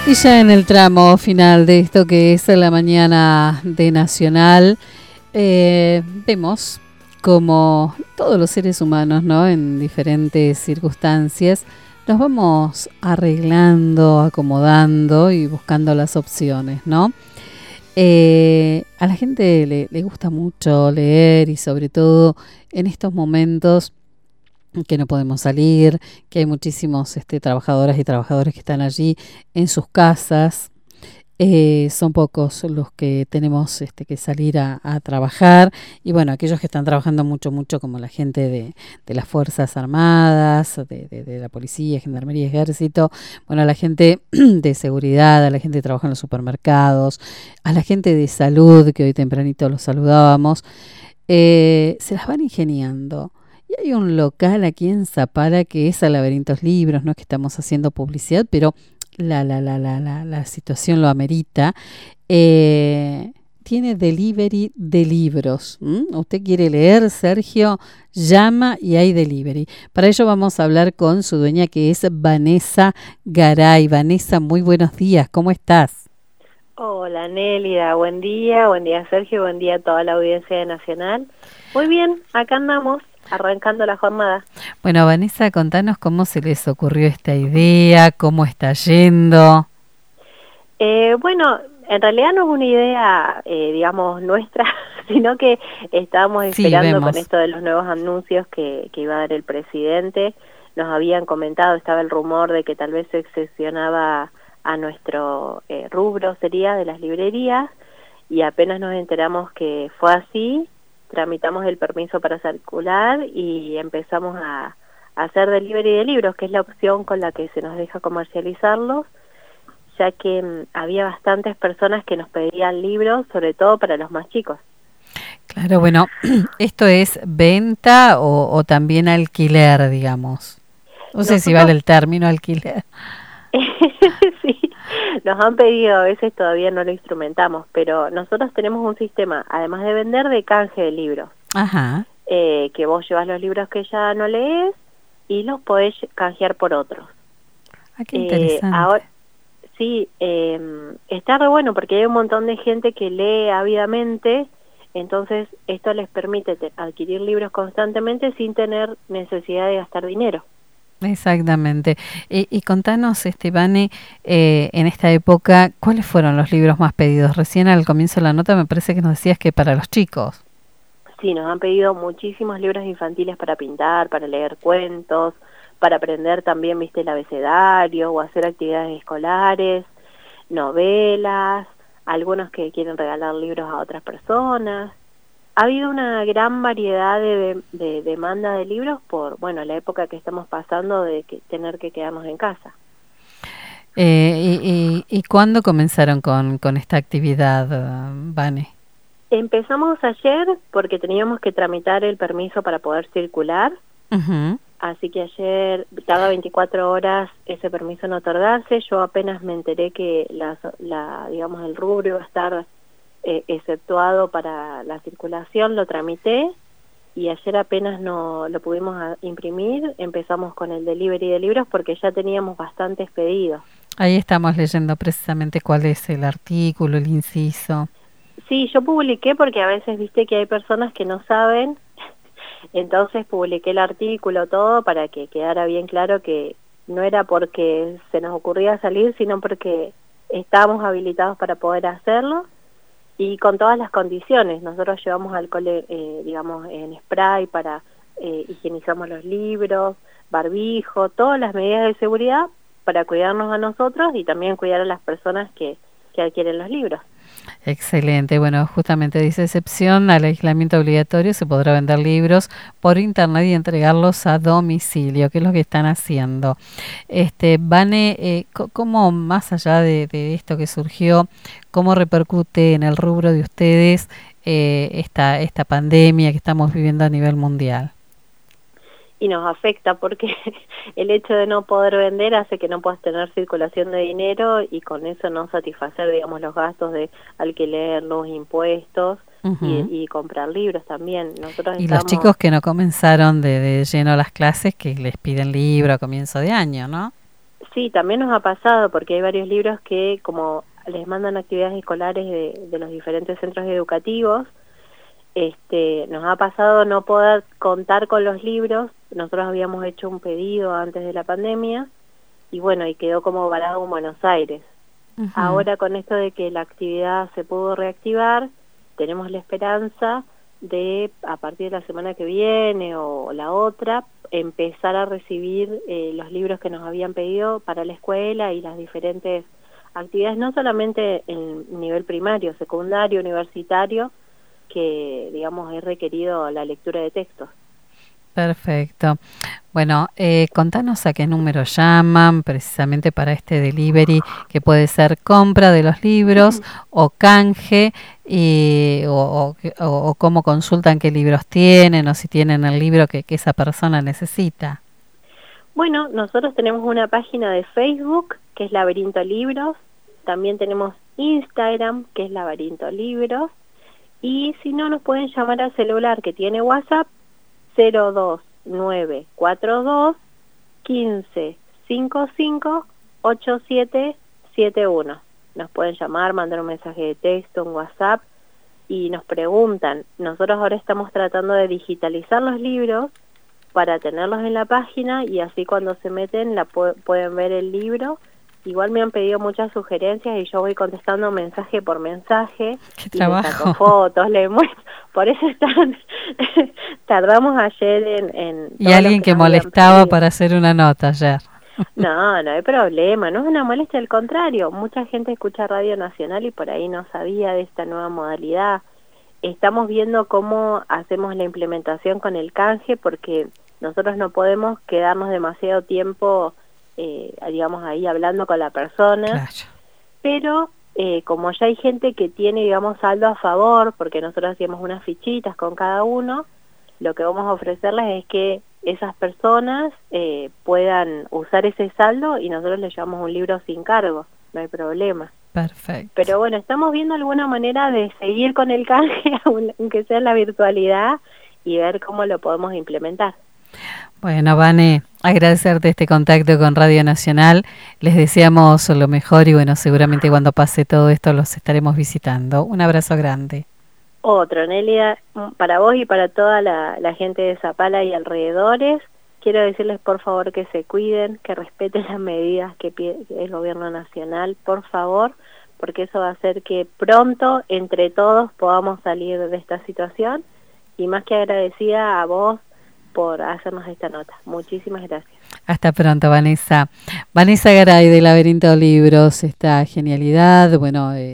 Y ya en el tramo final de esto que es la mañana de Nacional, vemos como todos los seres humanos, ¿no? En diferentes circunstancias, nos vamos arreglando, acomodando y buscando las opciones, ¿no? A la gente le gusta mucho leer y sobre todo en estos momentos que no podemos salir, que hay muchísimos trabajadoras y trabajadores que están allí en sus casas. Son pocos los que tenemos que salir a trabajar y bueno, aquellos que están trabajando mucho, como la gente de las Fuerzas Armadas, de la Policía, Gendarmería, Ejército, bueno, a la gente de seguridad, a la gente que trabaja en los supermercados, a la gente de salud, que hoy tempranito los saludábamos, se las van ingeniando. Y hay un local aquí en Zapala que es a Laberintos Libros, no es que estamos haciendo publicidad, pero la situación lo amerita. Tiene delivery de libros. Usted quiere leer, Sergio, llama y hay delivery. Para ello vamos a hablar con su dueña, que es Vanessa Garay. Vanessa, muy buenos días, ¿cómo estás? Hola Nélida, buen día Sergio, buen día a toda la audiencia de Nacional. Muy bien, acá andamos, arrancando la jornada. Bueno, Vanessa, contanos cómo se les ocurrió esta idea, cómo está yendo. Bueno, en realidad no es una idea, digamos, nuestra, sino que estábamos esperando con esto de los nuevos anuncios que iba a dar el presidente. Nos habían comentado, estaba el rumor de que tal vez se excepcionaba a nuestro rubro, sería de las librerías, y apenas nos enteramos que fue así, tramitamos el permiso para circular y empezamos a hacer delivery de libros, que es la opción con la que se nos deja comercializarlos, ya que había bastantes personas que nos pedían libros, sobre todo para los más chicos. Claro, bueno, ¿esto es venta o también alquiler, digamos? No sé si vale el término alquiler. Sí, nos han pedido, a veces todavía no lo instrumentamos, pero nosotros tenemos un sistema, además de vender, de canje de libros. Ajá. Que vos llevas los libros que ya no lees y los podés canjear por otros. Ah, qué interesante. Ahora, sí, está re bueno porque hay un montón de gente que lee ávidamente, entonces esto les permite adquirir libros constantemente sin tener necesidad de gastar dinero. Exactamente. Y contanos, Vane, en esta época, ¿cuáles fueron los libros más pedidos? Recién al comienzo de la nota me parece que nos decías que para los chicos. Sí, nos han pedido muchísimos libros infantiles para pintar, para leer cuentos, para aprender también, viste, el abecedario o hacer actividades escolares, novelas, algunos que quieren regalar libros a otras personas. Ha habido una gran variedad de demanda de libros por, bueno, la época que estamos pasando de tener que quedarnos en casa. ¿Y cuándo comenzaron con esta actividad, Vane? Empezamos ayer porque teníamos que tramitar el permiso para poder circular. Uh-huh. Así que ayer tarda 24 horas ese permiso en otorgarse. Yo apenas me enteré que digamos, el rubro iba a estar exceptuado para la circulación, lo tramité y ayer apenas no lo pudimos imprimir. Empezamos con el delivery de libros porque ya teníamos bastantes pedidos. Ahí estamos leyendo precisamente cuál es el artículo, el inciso. Sí, yo publiqué porque a veces viste que hay personas que no saben, entonces publiqué el artículo todo para que quedara bien claro que no era porque se nos ocurría salir, sino porque estábamos habilitados para poder hacerlo y con todas las condiciones. Nosotros llevamos alcohol, digamos, en spray para higienizamos los libros, barbijo, todas las medidas de seguridad para cuidarnos a nosotros y también cuidar a las personas que adquieren los libros. Excelente. Bueno, justamente dice excepción al aislamiento obligatorio, se podrá vender libros por internet y entregarlos a domicilio, que es lo que están haciendo. Vane, ¿cómo más allá de esto que surgió, cómo repercute en el rubro de ustedes esta pandemia que estamos viviendo a nivel mundial? Y nos afecta porque el hecho de no poder vender hace que no puedas tener circulación de dinero y con eso no satisfacer, digamos, los gastos de alquiler, los impuestos. Uh-huh. y comprar libros también. Y los chicos que no comenzaron de lleno las clases, que les piden libro a comienzo de año, ¿no? Sí, también nos ha pasado porque hay varios libros que como les mandan actividades escolares de los diferentes centros educativos, nos ha pasado no poder contar con los libros. Nosotros habíamos hecho un pedido antes de la pandemia y bueno, y quedó como varado en Buenos Aires. Uh-huh. Ahora con esto de que la actividad se pudo reactivar, tenemos la esperanza de a partir de la semana que viene o la otra empezar a recibir los libros que nos habían pedido para la escuela y las diferentes actividades, no solamente en nivel primario, secundario, universitario, que digamos es requerido la lectura de textos. Perfecto. Bueno, contanos a qué número llaman precisamente para este delivery, que puede ser compra de los libros o canje, o cómo consultan qué libros tienen o si tienen el libro que esa persona necesita. Bueno, nosotros tenemos una página de Facebook que es Laberinto Libros, también tenemos Instagram que es Laberinto Libros, y si no nos pueden llamar al celular que tiene WhatsApp 02942 15 55 8771. Nos pueden llamar, mandar un mensaje de texto, un WhatsApp y nos preguntan. Nosotros ahora estamos tratando de digitalizar los libros para tenerlos en la página y así cuando se meten pueden ver el libro. Igual me han pedido muchas sugerencias y yo voy contestando mensaje por mensaje. ¡Qué trabajo! Les saco fotos, les muestro. Por eso tardamos ayer en y alguien que molestaba para hacer una nota ayer. No, no hay problema, no es una molestia, al contrario. Mucha gente escucha Radio Nacional y por ahí no sabía de esta nueva modalidad. Estamos viendo cómo hacemos la implementación con el canje porque nosotros no podemos quedarnos demasiado tiempo digamos ahí hablando con la persona, claro. Pero como ya hay gente que tiene digamos saldo a favor, porque nosotros hacíamos unas fichitas con cada uno, lo que vamos a ofrecerles es que esas personas puedan usar ese saldo y nosotros les llevamos un libro sin cargo, no hay problema. Perfecto. Pero bueno, estamos viendo alguna manera de seguir con el canje, aunque sea en la virtualidad, y ver cómo lo podemos implementar. Bueno, Vane, agradecerte este contacto con Radio Nacional. Les deseamos lo mejor y bueno, seguramente cuando pase todo esto los estaremos visitando. Un abrazo grande. Otro, Nelia, para vos y para toda la gente de Zapala y alrededores, quiero decirles por favor que se cuiden, que respeten las medidas que pide el gobierno nacional, por favor, porque eso va a hacer que pronto, entre todos, podamos salir de esta situación. Y más que agradecida a vos por hacernos esta nota. Muchísimas gracias. Hasta pronto, Vanessa. Vanessa Garay de Laberinto Libros, esta genialidad, bueno...